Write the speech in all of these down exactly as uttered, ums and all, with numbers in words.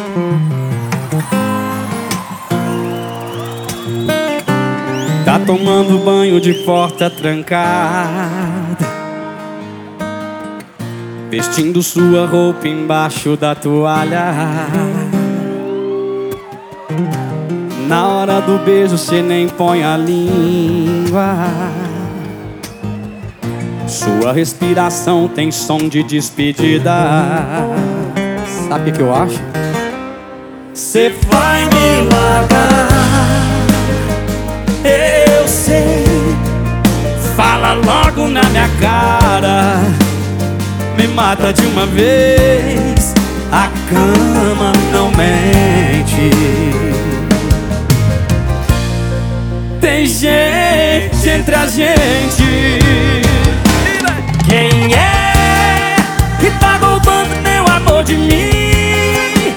Tá tomando banho de porta trancada, vestindo sua roupa embaixo da toalha. Na hora do beijo cê nem põe a língua. Sua respiração tem som de despedida. Sabe o que eu acho? Cê vai me largar, eu sei. Fala logo na minha cara, me mata de uma vez. A cama não mente. Tem gente entre a gente. Quem é que tá roubando meu amor de mim?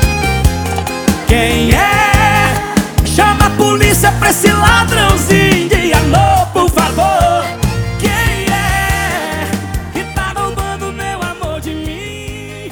Quem é? Chama a polícia pra esse ladrãozinho de amor, por favor. Quem é que tá roubando meu amor de mim?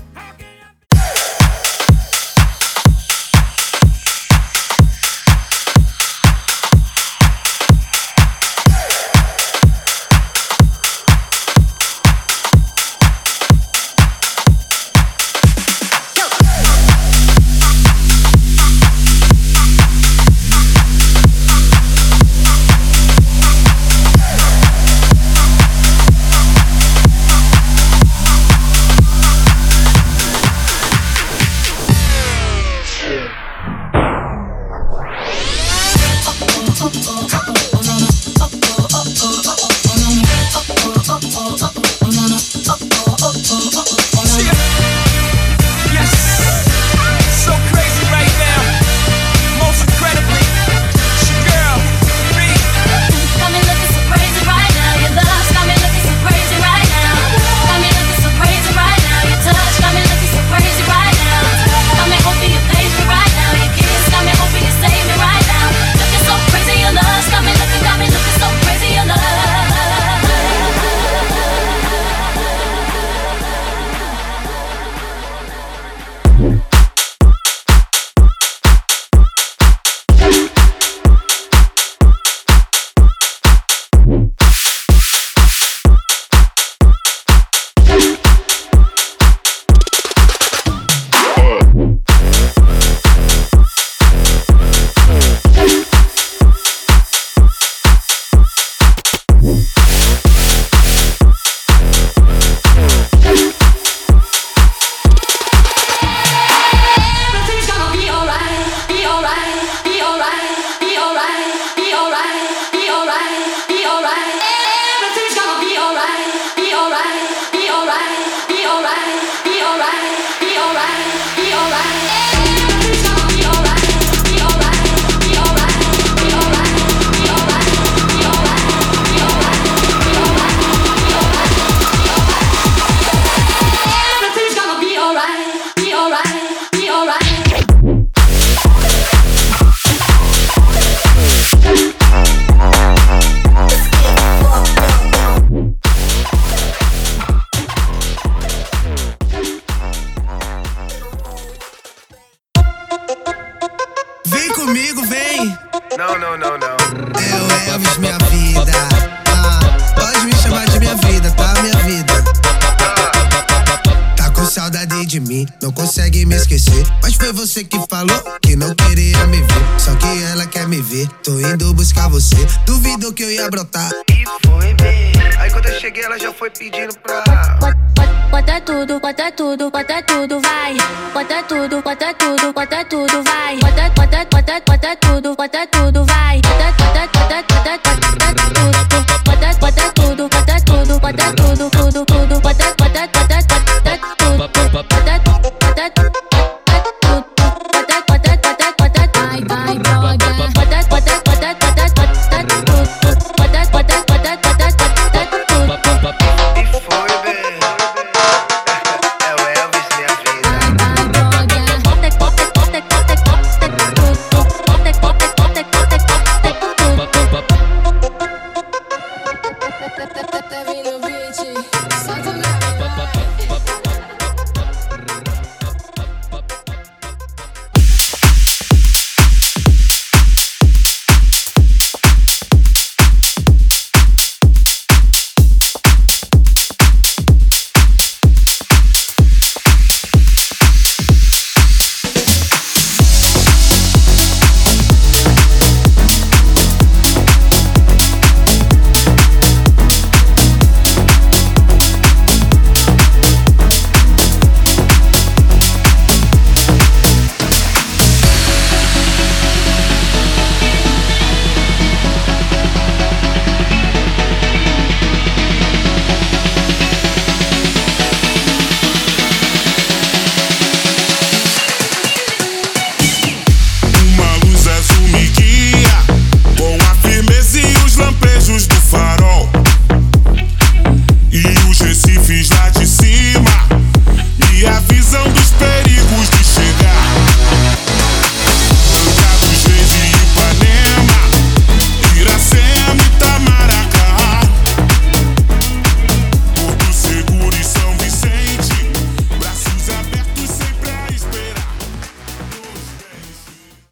comigo, vem. Não, não, não, não. Eu, Elvis, minha vida. Ah, pode me chamar de minha vida, tá? Minha vida. Tá com saudade de mim, não consegue me esquecer. Mas foi você que falou que não queria me ver. Só que ela quer me ver, tô indo buscar você. Duvidou que eu ia brotar. E foi bem. Aí quando eu cheguei, ela já foi pedindo pra... Bota tudo, bota tudo, bota tudo, vai. Bota tudo, bota tudo, bota tudo, vai. Bota, bota, bota, bota tudo, bota tudo, vai.